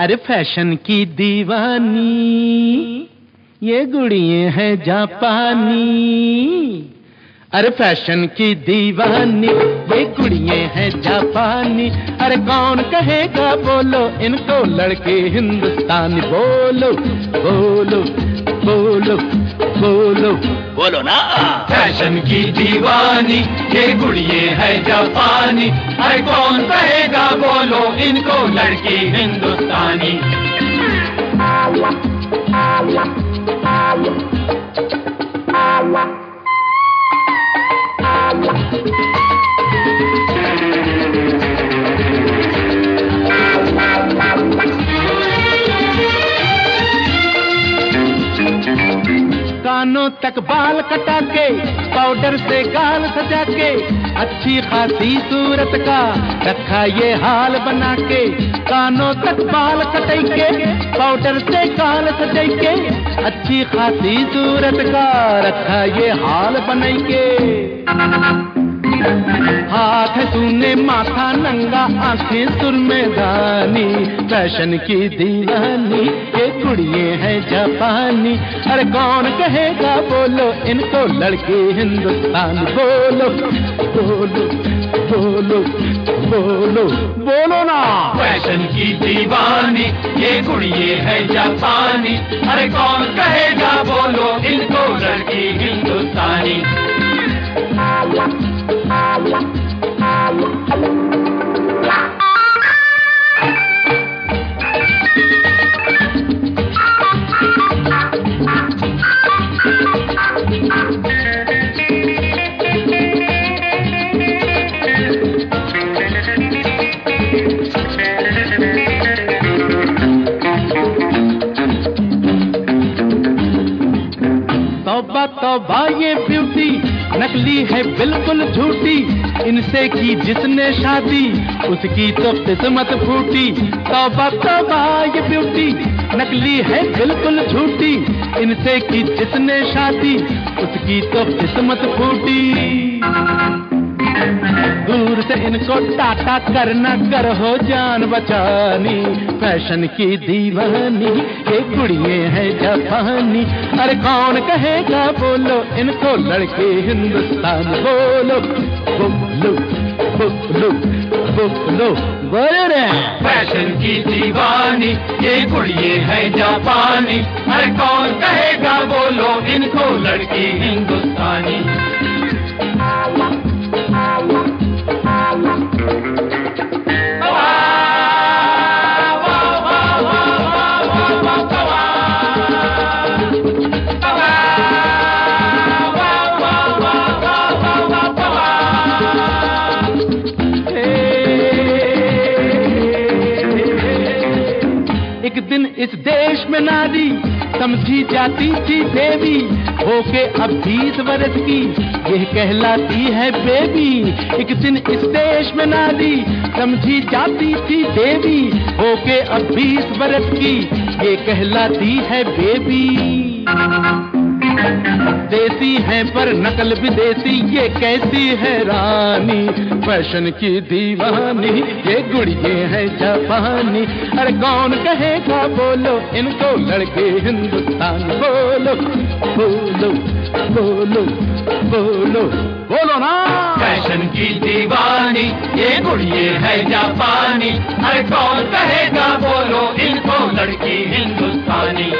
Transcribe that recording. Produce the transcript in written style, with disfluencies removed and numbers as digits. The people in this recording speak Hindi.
अरे फैशन की दीवानी ये गुड़िये हैं जापानी। अरे फैशन की दीवानी ये गुड़िये हैं जापानी। अरे कौन कहेगा बोलो इनको लड़के हिंदुस्तानी। बोलो बोलो बोलो बोलो बोलो ना। फैशन की दीवानी ये गुड़िये है जापानी। अरे कौन कहेगा बोलो इनको लड़की हिंदुस्तानी। कानों तक बाल कटा के पाउडर से गाल सजा के अच्छी खासी सूरत का रखा ये हाल बना के। कानों तक बाल कटाई के पाउडर से गाल सजाई के अच्छी खासी सूरत का रखा ये हाल बनाई के। हाथ सूने माथा नंगा आंखें सुरमेदानी। फैशन की दीवानी ये गुड़िये हैं जापानी। अरे कौन कहेगा बोलो इनको लड़के हिंदुस्तानी। बोलो बोलो बोलो बोलो बोलो ना। फैशन की दीवानी ये गुड़िये है जापानी। अरे कौन कहेगा बोलो इनको लड़की हिंदुस्तानी। तौबा तौबा ये ब्यूटी नकली है बिल्कुल झूठी। इनसे की जिसने शादी उसकी तो किस्मत फूटी। तौबा तौबा ये ब्यूटी नकली है बिल्कुल झूठी। इनसे की जिसने शादी उसकी तो किस्मत फूटी। दूर से इनको टाटा करना कर हो जान बचानी। फैशन की दीवानी ये गुड़िये हैं जापानी। अरे कौन कहेगा बोलो इनको लड़के हिंदुस्तानी। बोलो बोलो बोलो बोलो बोलो रे। फैशन की दीवानी ये गुड़िये है जापानी। अरे कौन कहेगा बोलो इनको लड़की हिंदुस्तानी। एक दिन इस देश में नारी समझी जाती थी देवी। होके अब 20 वर्ष की यह कहलाती है बेबी। एक दिन इस देश में नारी समझी जाती थी देवी। होके अब 20 वर्ष की ये कहलाती है बेबी। देसी है पर नकल विदेशी ये कैसी है रानी। फैशन की दीवानी ये गुड़िये हैं जापानी। अरे कौन कहेगा बोलो इनको लड़के हिंदुस्तानी। बोलो बोलो बोलो बोलो बोलो ना। फैशन की दीवानी ये गुड़िये है जापानी। अरे कौन कहेगा बोलो इनको लड़की हिंदुस्तानी।